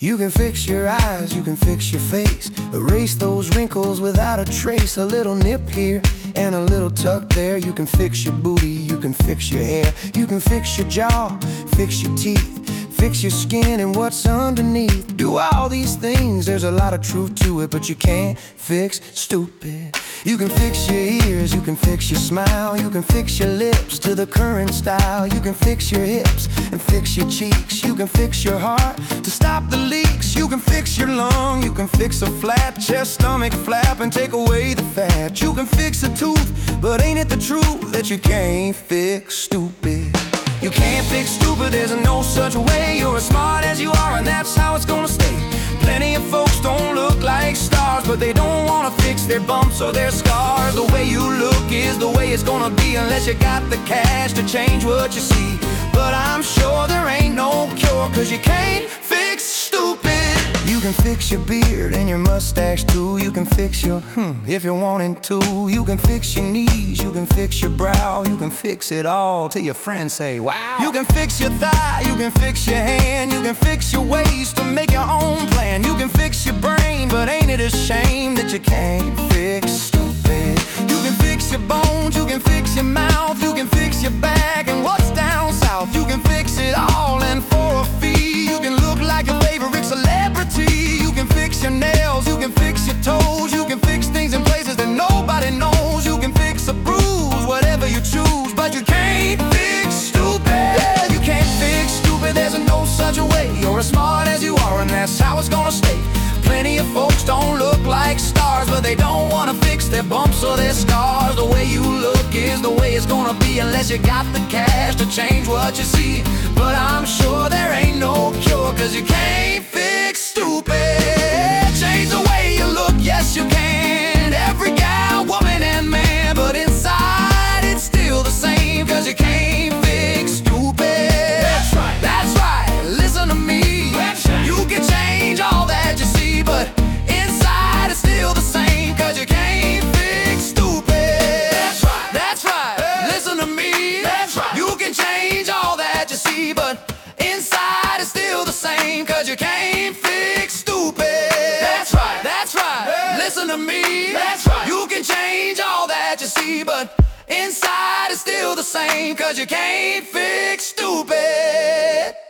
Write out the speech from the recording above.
You can fix your eyes, you can fix your face, erase those wrinkles without a trace. A little nip here and a little tuck there. You can fix your booty, you can fix your hair. You can fix your jaw, fix your teeth, fix your skin and what's underneath. Do all these things, there's a lot of truth to it, but you can't fix stupid. You can fix your ears, you can fix your smile, you can fix your lips to the current style. You can fix your hips and fix your cheeks. You can fix your heart to stop the leaks. You can fix your lung, you can fix a flat chest, stomach flap and take away the fat. You can fix a tooth, but ain't it the truth that you can't fix stupid? You can't fix stupid, there's no such way. You're as smart as you are and that's how it's gonna stay. Plenty of folks don't look like stars, but they don't wanna fix their bumps or their scars. The way you look is the way it's gonna be, unless you got the cash to change what you see. But I'm sure there ain't no cure, cause you can't fix stupid. You can fix your beard and your mustache too. You can fix your if you're wanting to. You can fix your knees, you can fix your brow. You can fix it all till your friends say wow. You can fix your thigh, you can fix your hand. You can fix your waist to make your own plan. You can fix your brain, but ain't it a shame that you can't fix stupid? You can fix your bones, you can fix your mouth. You can fix your back and what's down south. You can fix it all, and for a fee you can look like your favorite celebrity. You can fix your nails, you can fix your toes. You can fix things in places that nobody knows. You can fix a bruise, whatever you choose, but you can't fix stupid. Yeah, you can't fix stupid, there's no such a way. You're as smart as you are and that's how it's gonna stay. Plenty of folks don't look like stars, but they don't wanna fix their bumps or their scars. The way you look is the way it's gonna be, unless you got the cash to change what you see. But I'm sure there ain't no cure, cause you can't fix stupid. Change the way you look, yes you can. Every gal, woman and man, but inside it's still the same, cause you can't fix stupid. That's right, that's right, listen to me. You can change all that you see, but inside it's still the same, cause you can't fix stupid. That's right, that's right, listen to me. That's right, you can change all that you see, but inside it's still the same, cause you can't fix stupid. That's right, that's right, listen to me. That's right, you can change all that you see, but inside it's still the same, cause you can't fix stupid.